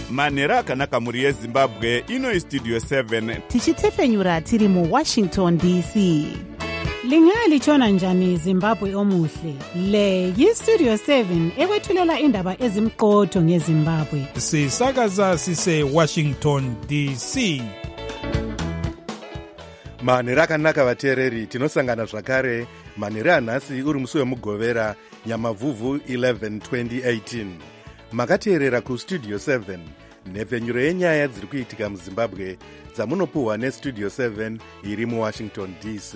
manhero akanaka mhuri yezimbabwe. Ino istudio 7 tichitefenyura tiri muwashington dc. Lingalitshona njani Zimbabwe omuhle? Le yistudio 7 ekwethulela indaba ezimqotho ngeZimbabwe. Sisakaza sise Washington DC. Manhero akanaka vateereri, tinosangana zvakare manhero anhasi uri musi wemugovera Nyamavhuvhu 11 2018. Makateerera kustudio 7 nhepfenyuro yenyaya dziri kuitika muzimbabwe dzamunopuhwa nestudio 7 iri muwashington dc.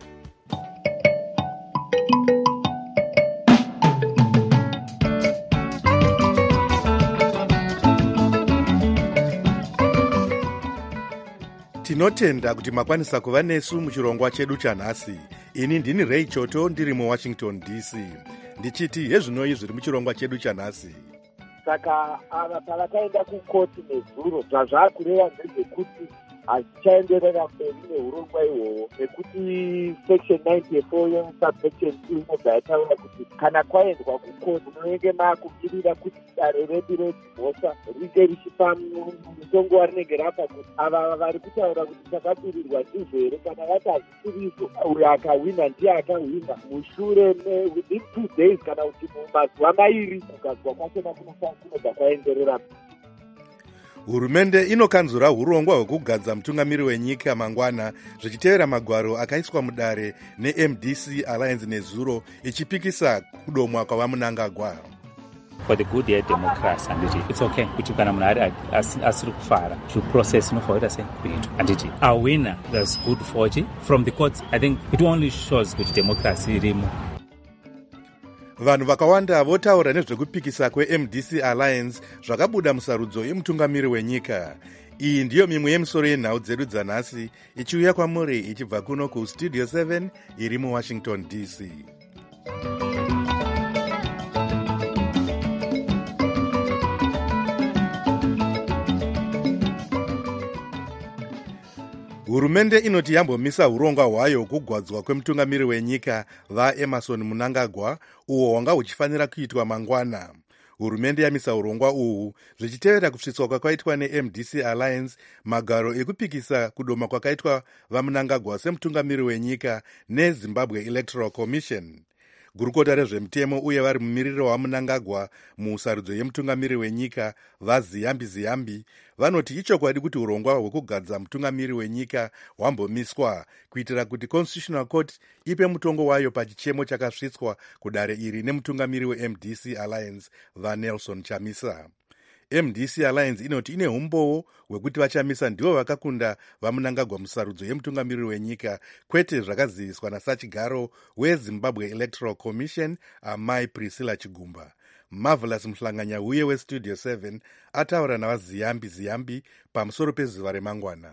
Tinotenda kuti makwanisa kuva nesu muchirongwa chedu chanhasi. Ini ndini Ray Choto ndiri muwashington dc. Ndichiti hezvinoi zviri muchirongwa chedu chanhasi. Saka ava pavakaenda kukoti nezuro zvazvakureva ndezvekuti hazvichaenderera mberi neurongwa ihwohwo, nekuti section 94 yesubsection 2 inobva yataura kuti kana kwaendwa kukoti munenge maakumirira kuti dare redu redzimhosva ringe richipa mutongo warinenge rapa kuti ava vari kutaura kuti takabirirwa ndizvo here, kana vati hazvisirizo uyo akahwina ndiye akahwina mushure within 2 days kana kuti mumazuva mairi kugadzwa kwachona kunobva kwaenderera. Hurumende inokanzura urongwa hwekugadza mutungamiri wenyika mangwana zvichitevera magwaro akaiswa mudare neMDC Alliance nezuro ichipikisa kudomwa kwavamunangagwa. For the good year democracy anditi it's okay kuti kana munhu asiri kufara process inofaita sekwetu anditi a winner that's good fortune from the courts. I think it only shows kuti democracy irimo. Vanhu vakawanda votaura nezvekupikisa kweMDC Alliance zvakabuda musarudzo yemutungamiri wenyika. Iyi ndiyo mimwe yemisoro yenhau dzedu dzanhasi ichiuya kwamuri ichibva kuno kustudio 7 iri muwashington dc. Hurumende inoti yambomisa urongwa hwayo kugwadzwa kwemutungamiri wenyika vaEmerson Mnangagwa uwo hwanga huchifanira kuitwa mangwana. Hurumende yamisa urongwa uhu zvichitevera kusvitswa kwakaitwa neMDC Alliance magaro ekupikisa kudoma kwakaitwa vaMnangagwa semutungamiri wenyika neZimbabwe Electoral Commission. Gurukota rezvemutemo uye vari mumiriro waMnangagwa musarudzo yemutungamiri wenyika vaZiyambi vanoti ichokwadi kuti urongwa hwekugadza mutungamiri wenyika hwambomiswa kuitira kuti Constitutional Court ipe mutongo wayo pachichemo chakasvitswa kudare iri nemutungamiri weMDC Alliance vaNelson Chamisa. MDC Alliance inoti ine umbowo hwekuti vachamisa ndivo vakakunda vaMnangagwa musarudzo yemutungamiri wenyika, kwete zvakaziviswa nasachigaro weZimbabwe Electoral Commission Amai Priscilla Chigumba. Marvelous Mhlanganya uye westudio 7 ataura navaZiyambi pamusoro pezuva remangwana.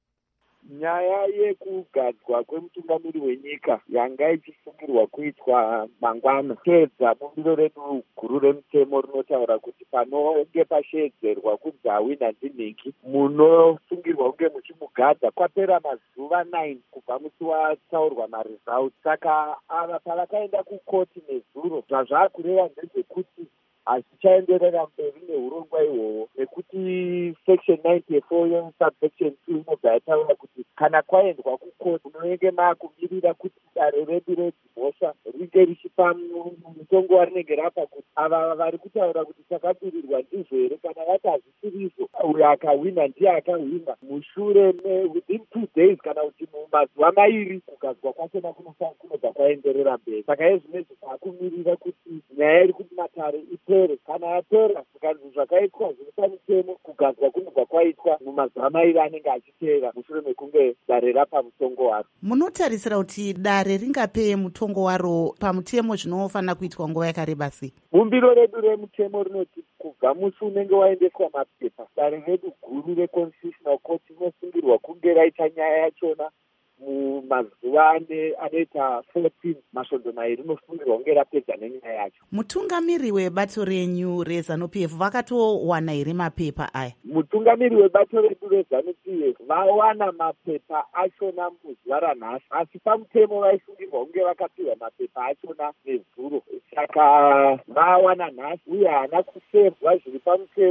Nyaya yekugadzwa kwemutungamiri wenyika yanga ichisungirwa kuitwa mangwana teedza bumbiro redu guru remutemo rinotaura kuti panonge pasheedzerwa kunzi hawina ndinhingi munosungirwa kunge muchimugadza kwapera mazuva 9 kubva musi wataurwa maresults. Saka ava pavakaenda kukoti nezuro zvazvakureva ndezvekuti hazvichaenderera mberi neurongwa ihwohwo, nekuti section 94 yesubsection 2 inobva yataura kuti kana kwaendwa kukoti munenge maakumirira kuti dare redu redzimhosva ringe richipa mutongo warinenge rapa kuti ava vari kutaura kuti takabirirwa ndizvo here, kana vati hazvisirizo uyo akahwina ndiye akahwina mushure within 2 days kana kuti mumazuva mairi kugadzwa kwachona kunobva kwaenderera mberi. Saka yezvinezvi taakumirira kuti nyaya iri kuti matare ipere, kana yapera zvikanzi zvakaitwa zviri pamutemo kugadzwa kunobva kwaitwa mumazuva mairi anenge achiteera mushure mekunge dare rapa mutongo waro. Munotarisira kuti dare ringapeye mutongo waro pamutemo zvinofanira kuitwa nguva yakareba sei? Bumbiro redu remutemo rinoti kubva musi unenge waendeswa mapepa dare redu guru reConstitutional Court inosungirwa kunge raita nyaya yachona mumazuva anoita 14 masvondo mairi inofundirwa kunge rapedza nenyaya yacho. Mutungamiri webato renyu reZANU-PF vakatowana here mapepa aya? Mutungamiri webato redu reZANU-PF vawana mapepa achona muzuva ranhasi, asi pamutemo vaisungirwa kunge vakapiwa mapepa achona nezuro. Saka vawana nhasi uye haana kusevhwa zviri pamutemo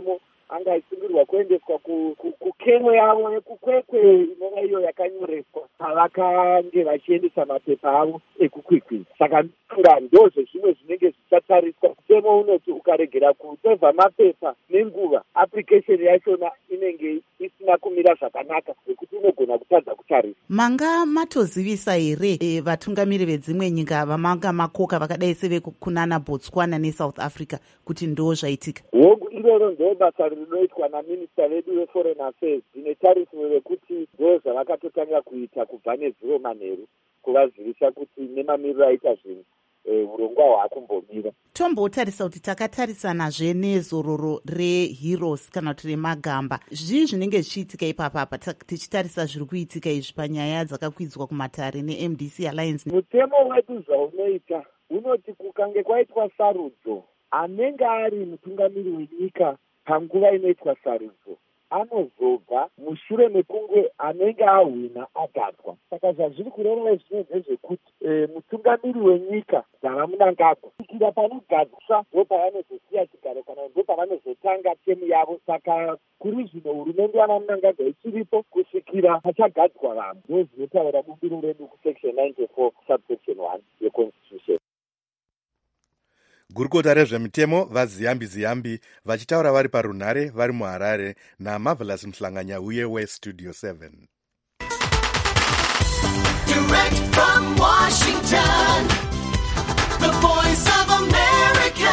angaisungirwa kuendeswa kukemo yavo yekukwekwe inova iyo yakanyoreswa pavakange vachiendesa mapepa avo ekukwikwidza. Saka ndozvo zvimwe zvinenge zvichatariswa. Mutemo unoti ukaregera kusevha mapepa nenguva, application yachona inenge isina kumira zvakanaka zvokuti unogona kutadza kutarisa. Manga matozivisa here vatungamiri vedzimwe nyika vamanga makoka vakadai sevekukunana Botswana neSouth Africa kuti ndo zvaitika? Hongu iroro ndo basa rinoitwa naminista vedu veforeign affairs. Zvine tarisiro rekuti ndo zvavakatotanga kuita kubva nezuro manheru, kuvazivisa kuti nemamiriro aita zvinhu urongwa hwaakumbomira. Tombotarisa kuti takatarisana nezororo reHeroes kana kuti remagamba. Zvii zvinenge zvichiitika ipapapa tichitarisa zviri kuitika izvi panyaya dzakakwidzwa kumatare neMDC Alliance? Mutemo wedu zvaunoita unoti kukange kwaitwa sarudzo, anenge ari mutungamiri wenyika panguva inoitwa sarudzo anozobva mushure mekunge anenge ahwina agadzwa. Saka zvazviri kureva zvino ndezvekuti mutungamiri wenyika dzavamunangagwa kusvikira panogadzwa ndo pavanozosiya chigaro kana ndo pavanozotanga temu yavo. Saka kuri zvino hurumende yavamunangagwa ichiripo kusvikira pachagadzwa vamwe. Ndo zvinotaura bumbiro redu kusection 94 subsection 1 yeconstitution. Gurukota rezvemitemo vaZiyambi vachitaura vari parunhare vari muHarare naMarvelous Mhlanganya uye weStudio 7. Direct from Washington, the voice of America,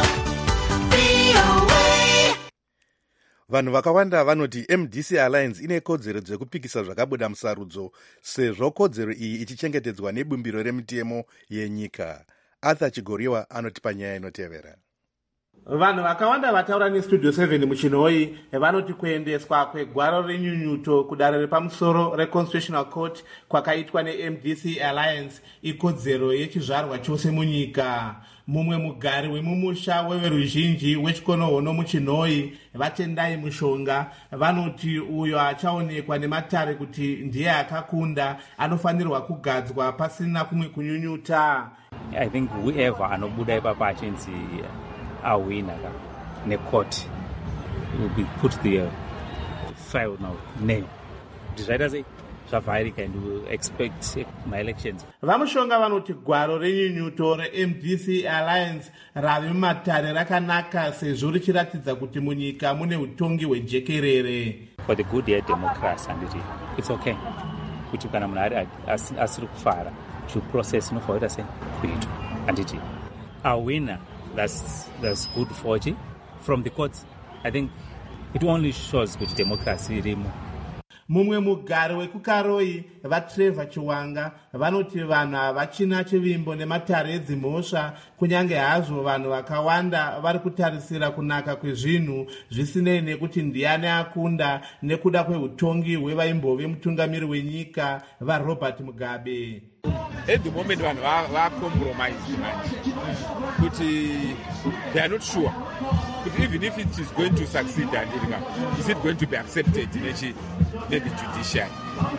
VOA. Vanhu vakawanda vanoti MDC Alliance ine kodzero dzekupikisa zvakabuda musarudzo sezvo kodzero iyi ichichengetedzwa nebumbiro remitemo yenyika. Arthur Chigoriwa anoti panyaya inotevera. Vanhu vakawanda vataura neStudio 7 muchinoi vanoti kuendeswa kwegwaro renyunyuto kudare repamusoro reConstitutional Court kwakaitwa neMDC Alliance ikodzero yechizvarwa chose munyika. Mumwe mugari wemumusha weveruzhinji wechikonohono muchinoi vatendai mushonga vanoti uyo achaonekwa nematare kuti ndiye akakunda anofanirwa kugadzwa pasina kumwe kunyunyuta. I think whoever anobuda ipapa achinzi awina necourt will be put the file now name. Zvaita sei zvavharika and we will expect my elections. Vamushonga vanoti gwaro renyunyuto reMDC Alliance rave mumatare rakanaka sezvo richiratidza kuti munyika mune utongi hwejekerere. For the good year democracy and it's okay. Kuti kana munhu asiri kufara due process inofanira sei kuitwa anditi a winner that's good for you from the courts. I think it only shows kuti democracy irimo. Mumwe mugari wekukaroi vaTrevor Chiwanga vanoti vanhu havachina chivimbo nematare edzimhosva kunyange hazvo vanhu vakawanda vari kutarisira kunaka kwezvinhu zvisinei nekuti ndiani akunda nekuda kweutongi hwevaimbove mutungamiri wenyika vaRobert Mugabe. At the moment vanhu compromised manje kuti they are not sure but even if it is going to succeed and is it going to be accepted in the judiciary.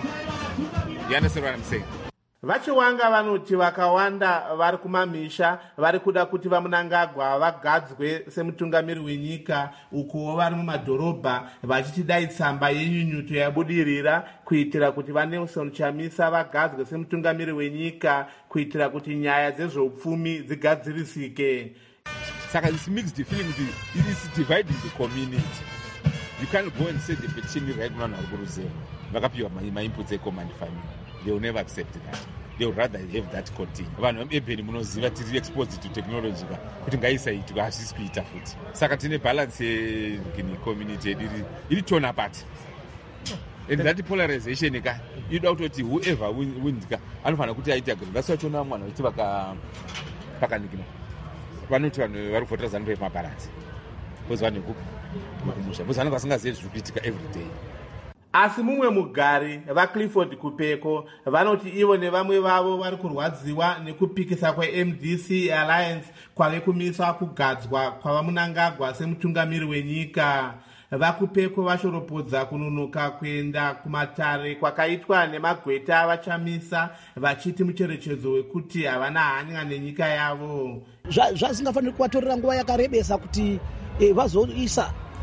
You understand what I'm saying? Vachiwanga vanoti vakawanda vari kumamisha vari kuda kuti vamunangagwa vagadzwe semutungamiri wenyika uko vari mumadhorobha vachitidai tsamba yenyunyuto yabudirira kuitira kuti vaNelson Chamisa vagadzwe semutungamiri wenyika kuitira kuti nyaya dzezveupfumi dzigadzirisike. Saka this mixed feeling it is dividing the community. You can't go and say the petition right now Guruzela. Vakapiwa my inputs command family. They will never accept that. They would rather have that continue. Vanhu vamebheni munoziva tiri exposed to technology kuti ngaisaitwa hazvisi kuita futi. Saka tine balance in community iri torn apart. And that polarization inoda kutoti whoever wins anofanira kuti aite agreement. That's why tona mwana kuti pakanikina. Vanoti vanhu vari kuvhotera zanu mabalance. Because vanhu kumusha. Because vanhu vasingazivi zviri kuitika every day. Asi mumwe mugari vaClifford Kupeko vanoti ivo nevamwe vavo vari kurwadziwa nekupikisa kweMDC Alliance kwave kumisa kugadzwa kwavamunangagwa semutungamiri wenyika. VaKupeko vashoropodza kunonoka kuenda kumatare kwakaitwa nemagweta vachamisa vachiti mucherechedzo wekuti havana hanya nenyika yavo. Zvasingafaniri kuvatorera nguva yakarebesa kuti vazoisa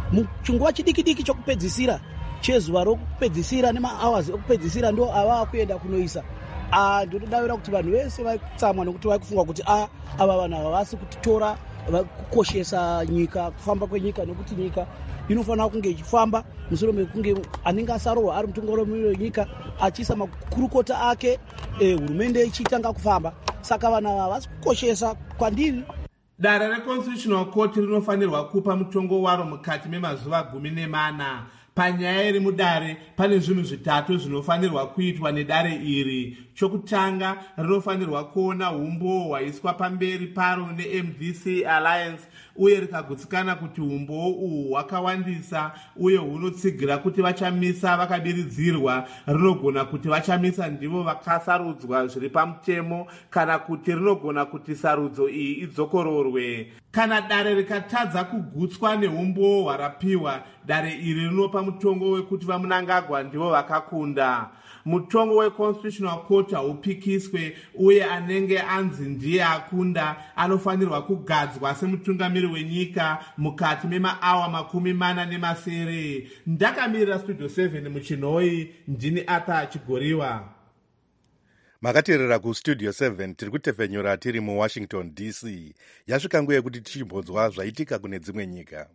muchinguva chidiki chokupedzisira chezuva rokupedzisira nemahours okupedzisira ndo ava kuenda kunoisa. Ndinodavira kuti vanhu vese vatsamwa nekuti vaikufunga kuti ava vanhu ava vasi kutitora kukoshesa nyika, kufamba kwenyika, nekuti nyika inofanira kunge ichifamba musoro mekunge anenge asarorwa ari mutungamiriri wenyika achiisa makurukota ake, hurumende ichitanga kufamba. Saka vanhu ava vasi kukoshesa kwandiri. Dare reConstitutional Court rinofanirwa kupa mutongo waro mukati memazuva 14. Panyaya iri mudare pane zvinhu zvitatu zvinofanirwa kuitwa nedare iri. Chokutanga, rinofanirwa kuona umbo hwaiswa pamberi paro neMDC Alliance uye rikagutsikana kuti umbo uhu hwakawandisa uye hunotsigira kuti vachamisa vakabiridzirwa. Rinogona kuti vachamisa ndivo vakasarudzwa zviri pamutemo kana kuti rinogona kuti sarudzo iyi idzokororwe. Kana dare rikatadza kugutswa neumbo hwarapiwa, dare iri rinopa mutongo wekuti vaMunangagwa ndivo vakakunda. Mutongo weConstitutional Court haupikiswe uye anenge anzi ndiye akunda anofanirwa kugadzwa semutungamiri wenyika mukati memaawa 40. Ndakamirira Studio 7 muchinhoi, ndini Arthur Chigoriwa. Makateerera kustudio 7 tiri kutefenyura tiri muWashington DC. Yasvika nguva yekuti tichimbonzwa zvaitika kune dzimwe nyika.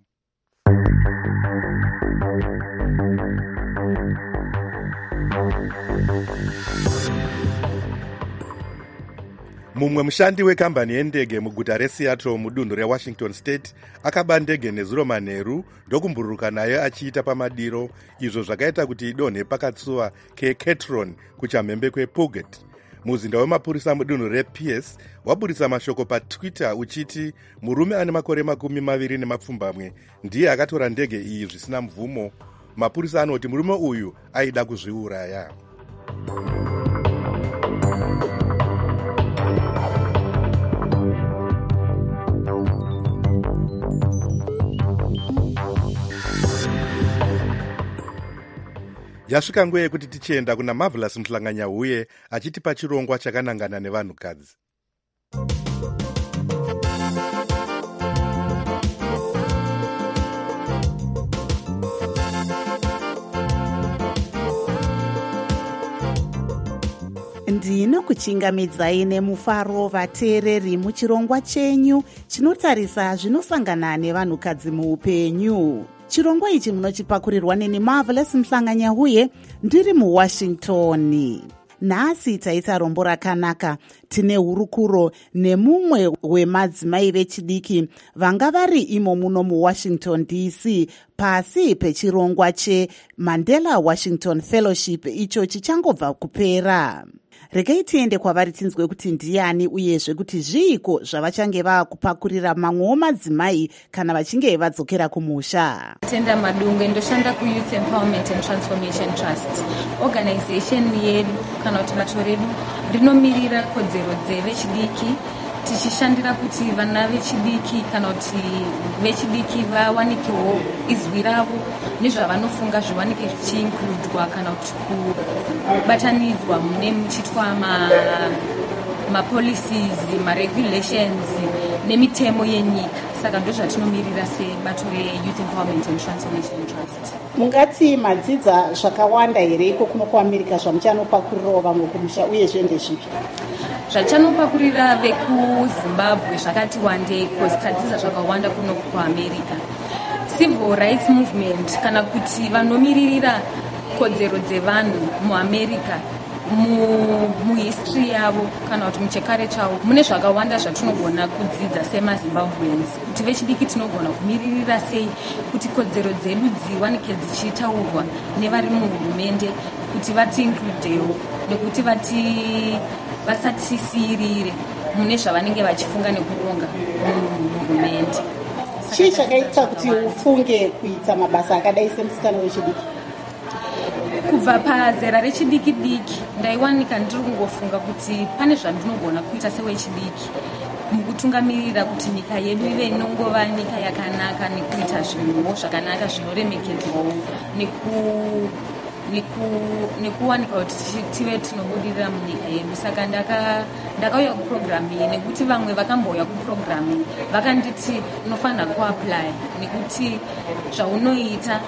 Mumwe mushandi wekambani yendege muguta reSeattle mudunhu reWashington State akaba ndege nezuro manheru ndokumbururuka nayo achiita pamadiro, izvo zvakaita kuti idonhe pakatsuwa keCatron kuchamhembe kwePuget. Muzinda wemapurisa mudunhu rePierce waburisa mashoko paTwitter uchiti murume ane makore 27 ndiye akatora ndege iyi zvisina mvumo. Mapurisa anoti murume uyu aida kuzviuraya. Yasvika nguva yekuti tichienda kuna Marvelous Mhlanganyahuye achitipa chirongwa chakanangana nevanhukadzi. Ndinokuchingamidzai nemufaro vateereri muchirongwa chenyu chinotarisa zvinosangana nevanhukadzi muupenyu. Chirongwa ichi munochipakurirwa neni Marvelous Mhlanganyahuye ndiri muWashington. Nhasi taita rombo rakanaka. Tine hurukuro nemumwe wemadzimai vechidiki vanga vari imo muno muWashington DC pasi pechirongwa cheMandela Washington Fellowship icho chichangobva kupera. Regai tiende kwavari tinzwe kuti ndiani uyezve kuti zviiko zvavachange vakupakurira mamwewo madzimai kana vachinge vadzokera kumusha. Tenda Madungwe, ndoshanda kuYouth Empowerment and Transformation Trust. Organization yedu kana kuti bato redu rinomirira kodzero dzevechidiki, tichishandira kuti vana vechidiki kana kuti vechidiki vawanikewo izwi ravo nezvavanofunga zviwanike zvichiinkludwa kana kuti kubatanidzwa mune muchitwa mapolicies, maregulations nemitemo yenyika. Saka ndo zvatinomirira sebato reYouth Empowerment and Transformation Trust. Mungati madzidza zvakawanda here iko kuno kuAmerica zvamuchanopakurirawo vamwe kumusha uyezve ndezvipi? Zvachanopakurira vekuZimbabwe zvakati wandei because tadzidza zvakawanda kuno kuAmerica. Civil rights movement kana kuti vanomiririra kodzero dzevanhu muAmerica muhistory yavo kana kuti muchekare chavo mune zvakawanda zvatinogona kudzidza semaZimbabweans, kuti vechidiki tinogona kumiririra sei kuti kodzero dzedu dziwanike dzichitaurwa nevari muhurumende kuti vatiinkludewo nekuti vasatisiyirire mune zvavanenge vachifunga nekuronga muhurumende. Chii chakaita kuti ufunge kuita mabasa akadai semusikana wechidiki? Kubva pazera rechidiki-diki ndaiwanika ndiri kungofunga kuti pane zvandinogona kuita sewechidiki mukutungamirira kuti nyika yedu ive inongova nyika yakanaka nekuita zvinhuwo zvakanaka zvinoremekedzwawo nekuwanika kuti tive tinobudirira munyika yedu. Saka ndakauya kuprogramu iyi nekuti vamwe vakambouya kuprogramu iyi vakanditi unofanira kuapply nekuti zvaunoita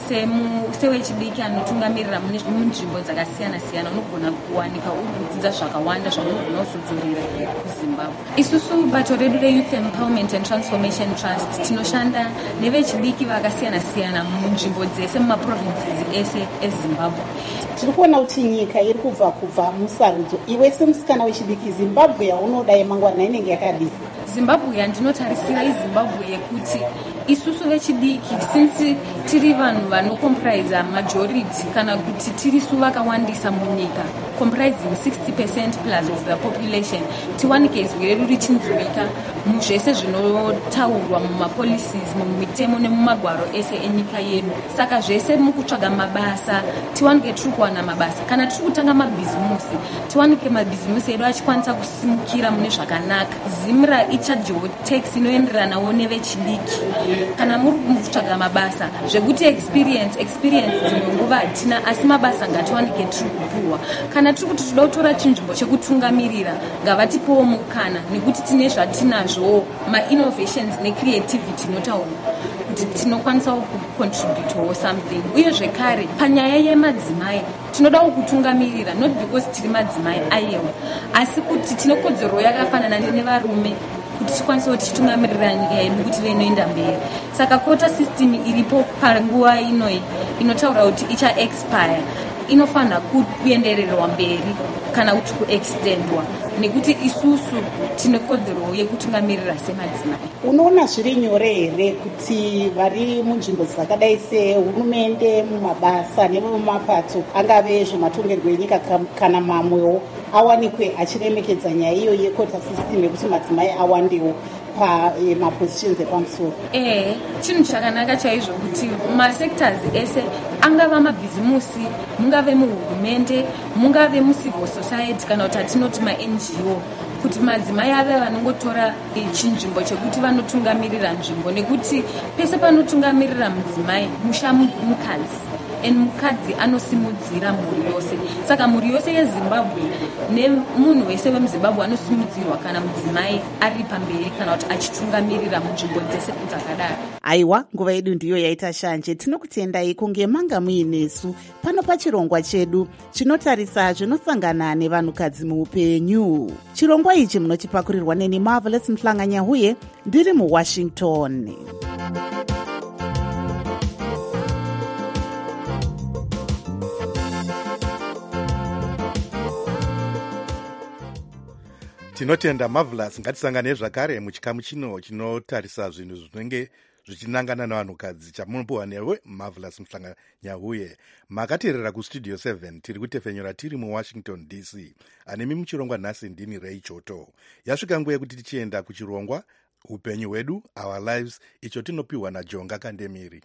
sewechidiki anotungamirira munzvimbo dzakasiyana-siyana unogona kuwanika uri kudzidza zvakawanda zvaunogona kuzodzorera kuzimbabwe. Isusu bato redu reYouth Empowerment and Transformation Trust tinoshanda nevechidiki vakasiyana-siyana munzvimbo dzese mumaprovinces ese ezimbabwe. Tiri kuona kuti nyika iri kubva musarudzo. Iwe semusikana wechidiki, Zimbabwe yaunoda yemangwana inenge yakadii? Zimbabwe yandinotarisira iZimbabwe yekuti isusu vechidiki since tiri vanhu vanocomprise majority kana kuti tiri su vakawandisa munyika comprising 60% plus of the population, tiwanike izwi redu richinzwika muzvese zvinotaurwa mumapolicies, mumitemo nemumagwaro ese enyika yedu. Saka zvese mukutsvaga mabasa tiwanike tiri kuwana mabasa. Kana tiri kutanga mabhizimusi tiwanike mabhizimusi edu achikwanisa kusimukira mune zvakanaka. Zimra ichajewo tax inoenderanawo nevechidiki. Kana muri kutsvaga mabasa zvekuti experience dzimwe nguva hatina, asi mabasa ngatiwanike tiri kupuwa. Kana tiri kuti toda kutora chinzvimbo chekutungamirira ngavatipowo mukana, nekuti tine zvatinazvo ma-innovations ne-creativity inotaura kuti tinokwanisawo kucontributewo something. Uye zvekare panyaya yemadzimai tinodawo kutungamirira, not because tiri madzimai aiyewo, asi kuti tine kodzero yakafanana nevarume kuti tikwanise kuti titungamirira nyika yedu kuti inoenda mberi. Saka quota system iripo panguva inoi inotaura kuti icha expire inofanira kuendererwa mberi kana kuti kuextendwa, nekuti isusu tine kodzero yekutungamirira semadzimai. Unoona zviri nyore here kuti vari munzvimbo dzakadai sehurumende, mumabasa nemumapato angave zvematongerwo enyika kana mamwewo awanikwe achiremekedza nyaya iyo yekota system yekuti madzimai awandewo pamapositions epamusoro? Chinhu chakanaka chaizvo kuti masectors ese angava mabhizimusi, mungave muhurumende, mungave mucivil society kana kuti atinoti ma-NGO, kuti madzimai ave vanongotora chinzvimbo chekuti vanotungamirira nzvimbo, nekuti pese panotungamirira mudzimai musha mukadzi mukadzi anosimudzira mhuri yose. Saka mhuri yose yeZimbabwe nemunhu wese wemuZimbabwe anosimudzirwa kana mudzimai ari pamberi kana kuti achitungamirira munzvimbo dzese dzakadaro. Aiwa, nguva yedu ndiyo yaita shanje. Tinokutendai kunge manga muinesu pano pachirongwa chedu chinotarisa zvinosangana nevanhukadzi muupenyu. Chirongwa ichi munochipakurirwa neni Marvelous Mhlanga-Nyahuye ndiri muWashington. Tinotenda Marvelous. Ngatisangane zvakare muchikamu chino chinotarisa zvinhu zvinenge zvichinangana nevanhukadzi chamunopuwa newe Marvelous Mhlanga-Nyahuye. Makateerera kustudio 7 tiri kutefenyura tiri muWashington DC. Anemi muchirongwa nhasi ndini Ray Choto. Yasvika nguva yekuti tichienda kuchirongwa upenyu hwedu, our lives, icho tinopiwa naJonga Kandemiri.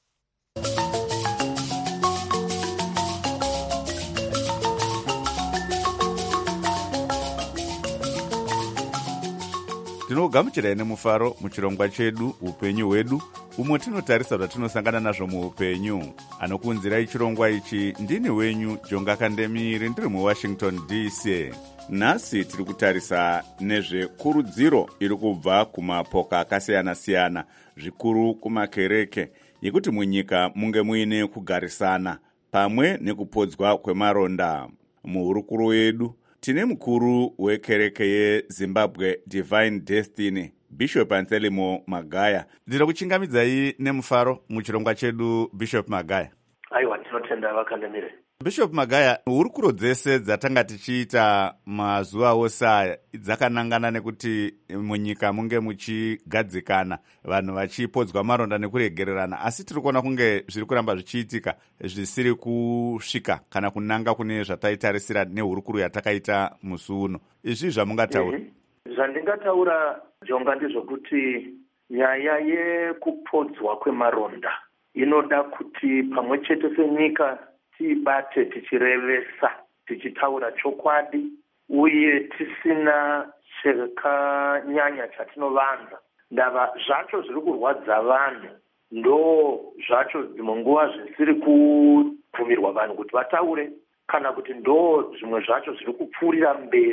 Tinogamuchirai nemufaro muchirongwa chedu upenyu hwedu, umwe tinotarisa zvatinosangana nazvo muupenyu. Anokunzirai chirongwa ichi ndini wenyu Jonga Kandemiri ndiri muWashington DC. Nhasi tiri kutarisa nezvekurudziro iri kubva kumapoka akasiyana-siyana, zvikuru kumakereke, yekuti munyika munge muine kugarisana pamwe nekupodzwa kwemaronda. Muhurukuro wedu tine mukuru wekereke yeZimbabwe Divine Destiny, Bishop Anselmo Magaya. Ndira kuchingamidzai nemufaro muchirongwa chedu, Bishop Magaya. Aiwa, tinotenda vakandemire. Bishop Magaya, hurukuro dzese dzatanga tichiita mazuva ose aya dzakanangana nekuti munyika munge muchigadzikana, vanhu vachipodzwa maronda nekuregererana, asi tiri kuona kunge zviri kuramba zvichiitika zvisiri kusvika kana kunanga kune zvataitarisira nehurukuro yatakaita musi uno. Izvi zvamungataura? Zvandingataura, Jonga, ndezvokuti nyaya yekupodzwa kwemaronda inoda kuti pamwe chete senyika tibate tichirevesa, tichitaura chokwadi, uye tisina chakanyanya chatinovanza. Ndava zvacho zviri kurwadza vanhu ndo zvacho dzimwe nguva zvisiri kubvumirwa vanhu kuti vataure, kana kuti ndo zvimwe zvacho zviri kupfuurira mberi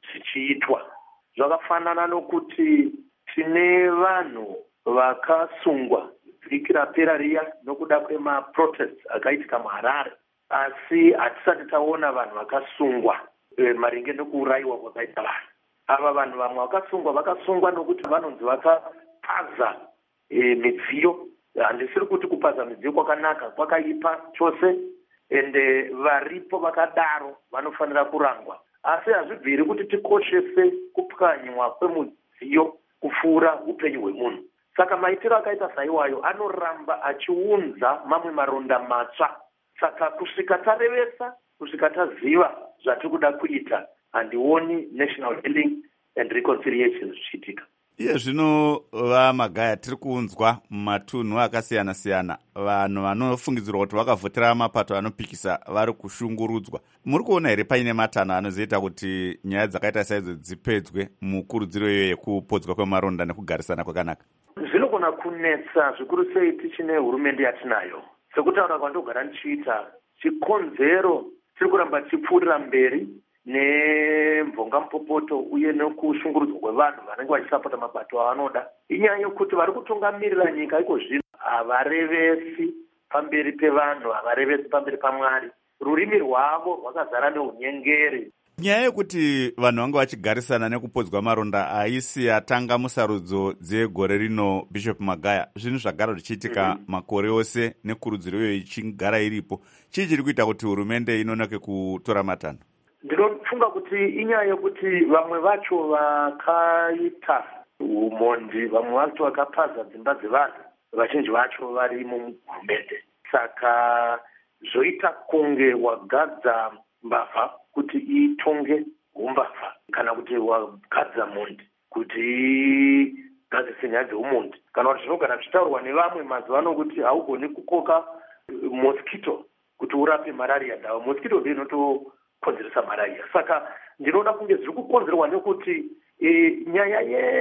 zvichiitwa. Zvakafanana nokuti tine vanhu vakasungwa vhiki rapera riya nokuda kwemaprotests akaitika muHarare, asi hatisati taona vanhu vakasungwa maringe nekuurayiwa kwakaita vanhu. Ava vanhu vamwe vakasungwa nokuti vanonzi vakapaza midziyo. Handisiri kuti kupaza midziyo kwakanaka, kwakaipa chose, ende varipo vakadaro vanofanira kurangwa. Asi hazvibviri kuti tikoshese kupwanywa kwemudziyo kupfuura upenyu hwemunhu. Saka maitiro akaita saiwayo anoramba achiunza mamwe maronda matsva. Saka kusvika tarevesa, kusvika taziva zvatiri kuda kuita, handioni National Healing and Reconciliation zvichiitika. Iye zvino vaMagaya tiri kuunzwa mumatunhu akasiyana-siyana, vanhu vanofungidzirwa kuti vakavhotera mapato anopikisa vari kushungurudzwa. Muri kuona here paine matanho anozoita kuti nyaya dzakaita saidzo dzipedzwe mukurudziro iyo yekupodzwa kwemaronda nekugarisana kwakanaka? Zvinogona kunetsa zvikuru sei tichine hurumende yatinayo. Sekutaura kwandogara ndichiita, chikonzero tiri kuramba tichipfuurira mberi nemvonga mupopoto uye nekushungurudzwa kwevanhu vanenge vachisapota mabato avanoda. Inyaya yokuti vari kutungamirira nyika iko zvino havarevesi pamberi pevanhu, havarevesi pamberi paMwari. Rurimi rwavo rwakazara neunyengeri. Nyaya yekuti vanhu vanga vachigarisana nekupodzwa maronda haisi yatanga musarudzo dzegore rino, Bishop Magaya, zvinhu zvagara zvichiitika makore ose nekurudziro iyoyo ichigara iripo. Chii chiri kuita kuti hurumende inonoke kutora matanho? Ndinofunga kuti inyaya yekuti vamwe vacho vakaita umhondi, vamwe vacho vakapaza dzimba dzevanhu, vazhinji vacho vari muhurumende. Saka zvoita kunge wagadza mbavha kuti itonge umbavha, kana kuti wagadza mundi kuti igadzise nyaya dzeumundi. Kana kuti zvinogara zvichitaurwa nevamwe mazuva ano kuti haugoni kukoka mosquito kuti urape malaria, ndawa mosquito ndiyo inotokonzeresa malaria. Saka ndinoda kunge zviri kukonzerwa nekuti nyaya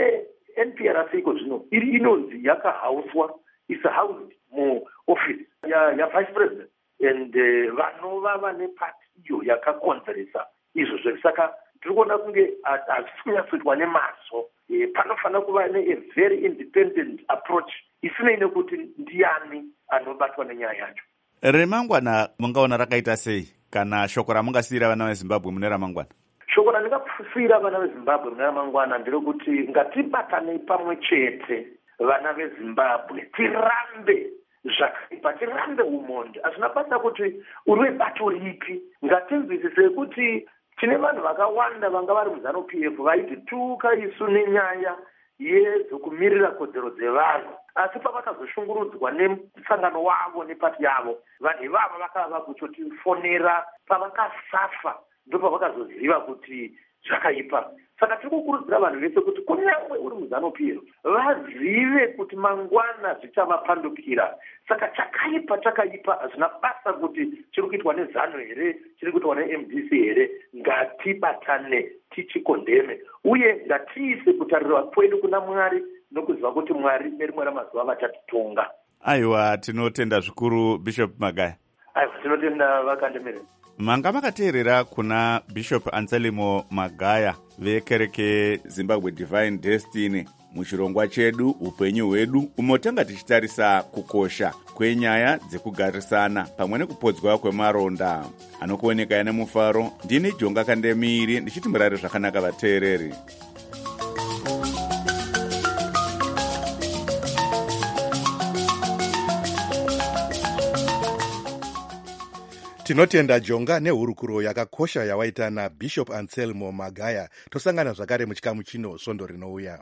yeNPRC iko zvino iri inonzi yakahauswa, is housed muoffice yavice president, and vanova vane pati iyo yakakonzeresa izvozvo. Saka tiri kuona kunge hazvisi kunyatsoitwa nemazvo. Panofanira kuva a very independent approach isinei nekuti ndiani anobatwa nenyaya yacho. Remangwana mungaona rakaita sei kana shoko ramungasiyira vana veZimbabwe mune ramangwana? Shoko randingasiyira vana veZimbabwe mune ramangwana nderekuti ngatibatanei pamwe chete vana veZimbabwe, tirambe zvakaipa, tirambe umhondi. Hazvina basa kuti uri webato ripi. Ngatinzwisise kuti tine vanhu vakawanda vanga vari muZANU-PF vaitituka isu nenyaya yedzokumirira kodzero dzevanhu, asi pavakazoshungurudzwa nemusangano wavo nepati yavo, vanhu ivavo vakava kuchotifonera pavakasafa, ndopavakazoziva kuti zvakaipa. Saka tiri kukurudzira vanhu vese kuti kunyange uri muZANU-PF vazive kuti mangwana zvichavapandukira. Saka chakaipa hazvina basa kuti chiri kuitwa neZANU here, chiri kuitwa neMDC here. Ngatibatane tichikondeme uye ngatiise kutarirwa kwedu kuna Mwari nokuziva kuti Mwari nerimwe ramazuva vachatitonga. Aiwa, tinotenda zvikuru Bishop Magaya. Aiwa, tinotenda vakandemerera. Manga makateerera kuna Bishop Anselmo Magaya vekereke Zimbabwe Divine Destiny muchirongwa chedu upenyu hwedu, umotanga tichitarisa kukosha kwenyaya dzekugarisana pamwe nekupodzwa kwemaronda. Anokuoneka nemufaro, ndini Jonga Kandemiri ndichiti murare zvakanaka vateereri. Tinotenda Jonga nehurukuro yakakosha yawaita naBishop Anselmo Magaya. Tosangana zvakare muchikamu chino svondo rinouya.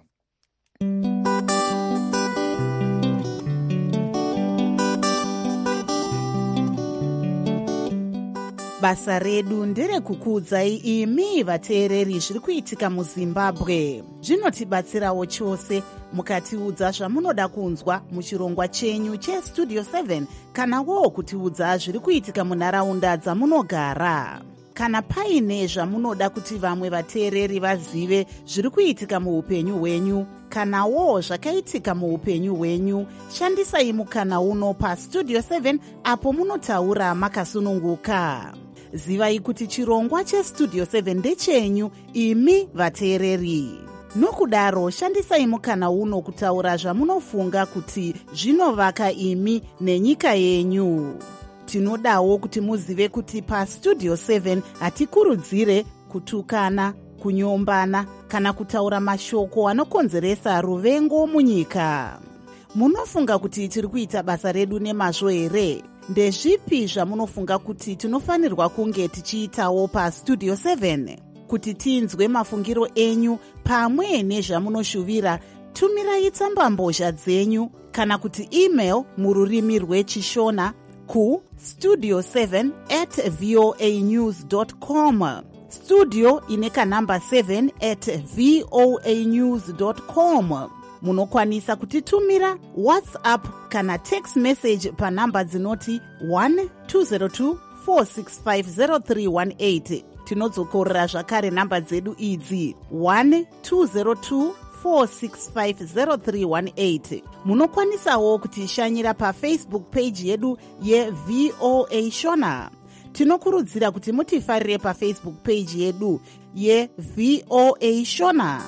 Basa redu nderekukuudzai imi vateereri zviri kuitika muZimbabwe. Zvinotibatsirawo chose mukatiudza zvamunoda kunzwa muchirongwa chenyu cheStudio 7 kanawo kutiudza zviri kuitika munharaunda dzamunogara. Kana paine zvamunoda kuti vamwe vateereri vazive zviri kuitika muupenyu hwenyu kanawo zvakaitika muupenyu hwenyu, shandisai mukana uno paStudio 7 apo munotaura makasununguka. zivai kuti chirongwa chestudio 7 ndechenyu imi vateereri. Nokudaro shandisai mukana uno kutaura zvamunofunga kuti zvinovaka imi nenyika yenyu. Tinodawo kuti muzive kuti pastudio 7 hatikurudzire kutukana, kunyombana kana kutaura mashoko anokonzeresa ruvengo munyika. Munofunga kuti tiri kuita basa redu nemazvo here? Ndezvipi zvamunofunga kuti tinofanirwa kunge tichiitawo pastudio 7? Kuti tinzwe mafungiro enyu pamwe nezvamunoshuvira, tumirai tsambambozha dzenyu kana kuti email mururimi rwechishona ku studio7@voanews.com. Studio ine kanamba 7@voanews.com. Munokwanisa kutitumira WhatsApp kana text message panamba dzinoti 1202 4650318. Tinodzokorera zvakare namba dzedu idzi 1202 4650318. Munokwanisawo kutishanyira paFacebook page yedu yeVOA Shona. Tinokurudzira kuti mutifarire paFacebook page yedu yeVOA Shona.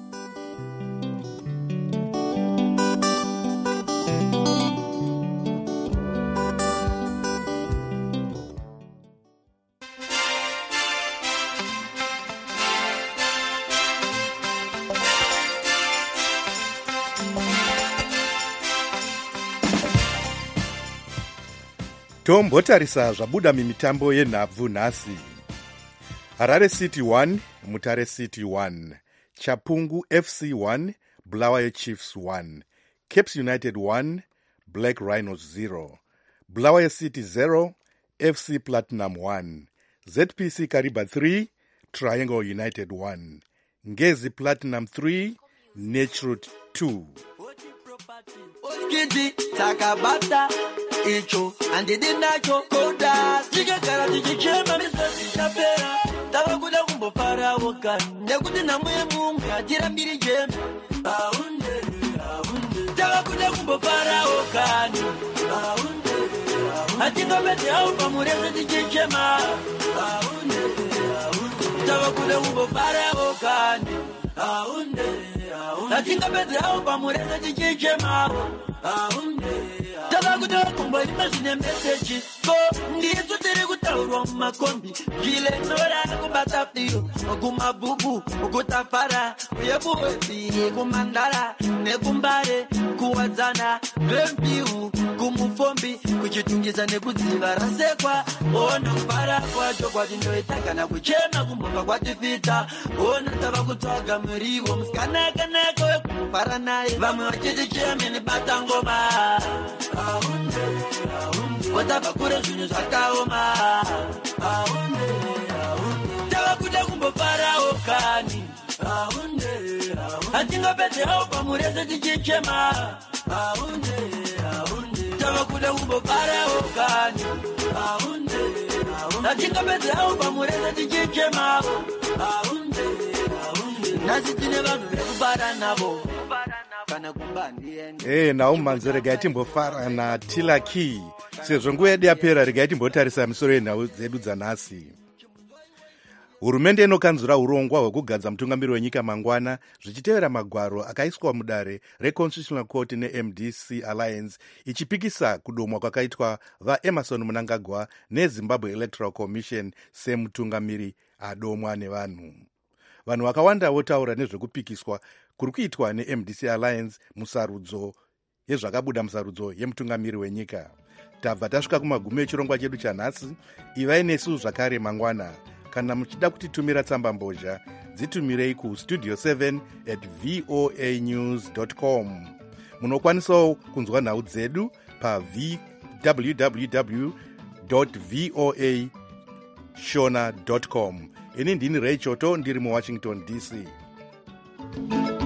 Tombotarisa zvabuda mimitambo yenhabvu nhasi. Harare City 1, Mutare City 1, Chapungu FC 1, Bulawayo Chiefs 1, Capes United 1, Black Rhinos 0, Bulawayo City 0, FC Platinum 1, ZPC Kariba 3, Triangle United 1, Ngezi Platinum 3, Naturut 2. Oskidi takabata icho andidinacho koda sikagara tichichema misasi chapera tavakuda kumbofara wokani nekuti nhamo yemungu hatirambiri jema aunde tavakuda kumbofara wokani hatingapedzi havo pamurese tichichema aunde tavakuda kumbofara wokani aunde hatingapedzi havo pamurese tichichema tavakuda kumboima zvine meseji ko ndisu tiri kutaurwa mumakombi zvile nora kubata firo kumabhuku kutafara yebuwezi kumandara nekumbare kuwadzana vempihu kumufombi kuchitungisa nekudziva rasekwa ono kubara kwacho kwatindoita kana kuchema kumbobva kwatifita ono tava kutsvaga muriwo musikanakanaka wekumufara naye vamwe vachiti chemene bata ngoma watava kure zvinhu zvakaoma tava kuda kumbofarawo kani hatingapedze havo pamurese tichichema tava kuda kumbofarawo kani hatingapedze havo pamurese tichichema nhasi tine vanhu vekubara navo. Nawo regai timbofara naTilaki sezvo nguva yedu yapera. Regai timbotarisa misoro yenhau dzedu dzanhasi. Hurumende inokanzura urongwa hwekugadza mutungamiri wenyika mangwana zvichitevera magwaro akaiswa mudare reConstitutional Court neMDC Alliance ichipikisa kudomwa kwakaitwa vaEmerson Mnangagwa neZimbabwe Electoral Commission semutungamiri adomwa nevanhu. Vanhu vakawanda votaura nezvekupikiswa kuri kuitwa neMDC Alliance musarudzo yezvakabuda musarudzo yemutungamiri wenyika. Tabva tasvika kumagumo echirongwa chedu chanhasi. Ivai nesu zvakare mangwana. Kana muchida kutitumira tsamba mbozha dzitumirei ku studio7@voanews.com. Munokwanisawo kunzwa nhau dzedu pa www.voashona.com. Ini ndini Ray Choto ndiri muWashington DC.